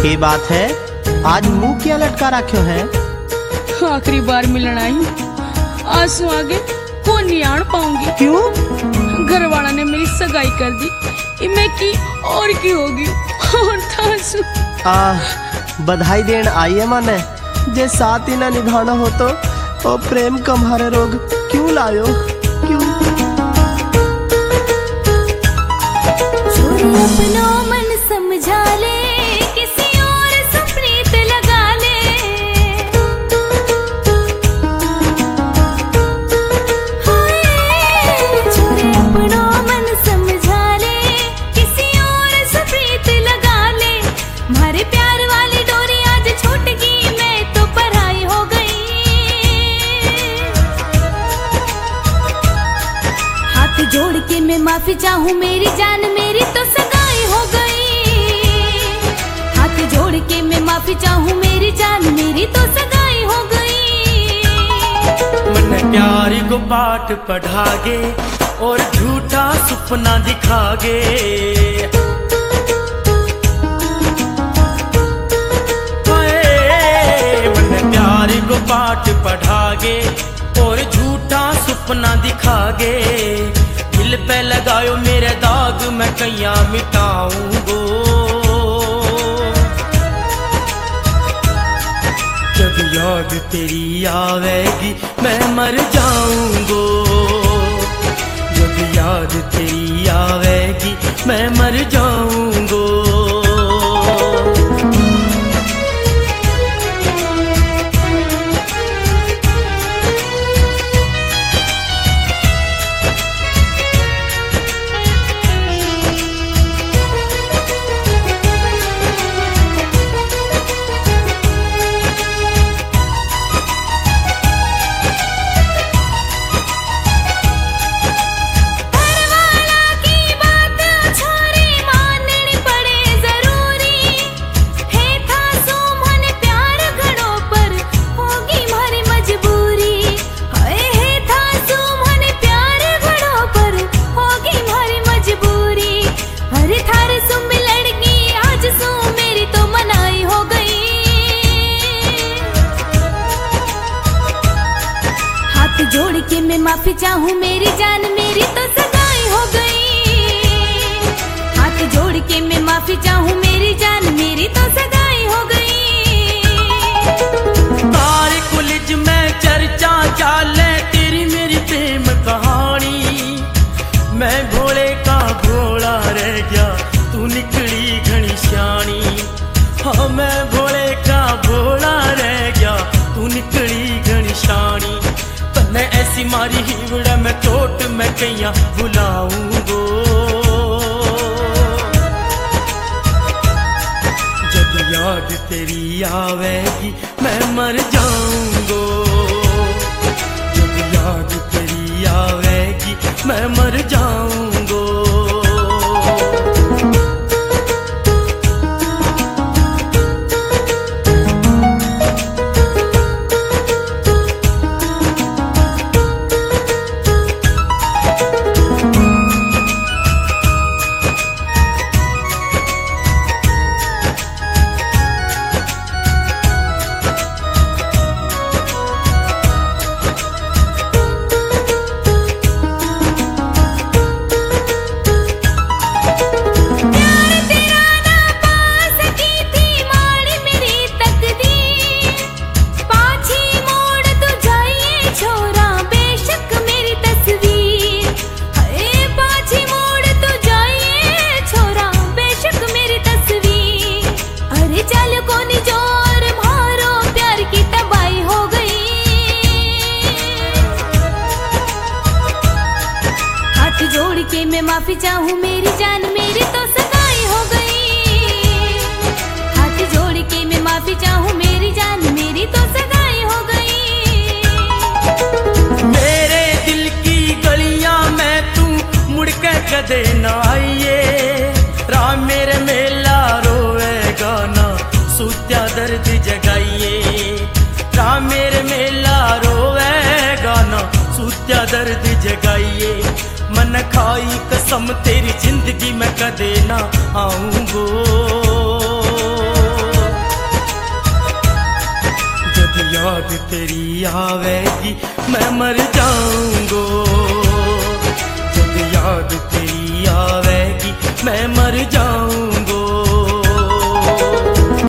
ये बात है, आज मुंह क्या लटका रखे है? आखिरी बार मिलना आई, आंसू आगे को नहीं आन पाऊंगी। क्यों? घर वाला ने मेरी सगाई कर दी, इमे की और की होगी और तासु। बधाई देन आई है माने, जे साथ ही ना निभाना हो तो प्रेम कम्हारे रोग क्यों लायो? क्यों? अपनो मन समझा ले, किसी और से प्रीत लगा ले। छोरे अपनो मन समझा ले, किसी और से प्रीत लगा ले। मारे प्यार वाली डोरी आज छूट गई, मैं तो पराई हो गई। हाथ जोड़ के मैं माफी चाहूँ मेरी जान, मेरी तो सगाई हो गई। हाथ जोड़ के मैं माफी चाहूँ मेरी जान, मेरी तो सगाई हो गई। मन प्यार को पाठ पढ़ागे और झूठा सपना दिखागे। मन प्यार को पाठ पढ़ागे और झूठा सपना दिखागे। दिल पे लगायो मेरे दाग, मैं कैया मिटाऊंगो। जब याद तेरी आवेगी मैं मर जाऊंगो। जब याद तेरी आवेगी मैं मर जाऊंगो। जोड़ के मैं माफी चाहूँ मेरी जान, मेरी तो सगाई हो गई। हाथ जोड़ के मैं माफी चाहूँ मेरी जान, मेरी तो सगाई हो गई। तारे कॉलेज में चर्चा चाले तेरी मेरी प्रेम कहानी। मैं भोले का भोला रह गया, तू निकली घनी श्याणी। हाँ मैं भोले का भोला रह गया, तू निकली घनी श्याणी। तन्ने ऐसी मारी ही बड़ा मैं चोट मैं कैया भुलाऊंगो। जब याद तेरी आवेगी मैं मर जाऊंगो। जब याद तेरी आवेगी मैं मर जाऊंगो। मैं माफी चाहूँ मेरी जान, मेरी तो सगाई हो गई। हाथ जोड़ के मैं माफी चाहूँ मेरी जान, मेरी तो सगाई हो गई। मेरे दिल की गलियां में तू मुड़ के कदे न आइए। राम मेरे मेला रोएगा ना, सूत्या दर्द जगाइए। राम मेरे मेला रोएगा ना, सूत्या दर्द जगाइए। मन खाई कसम तेरी जिंदगी में कदे ना आऊंगो। तेरी आवेगी मैं मर जाऊंगो।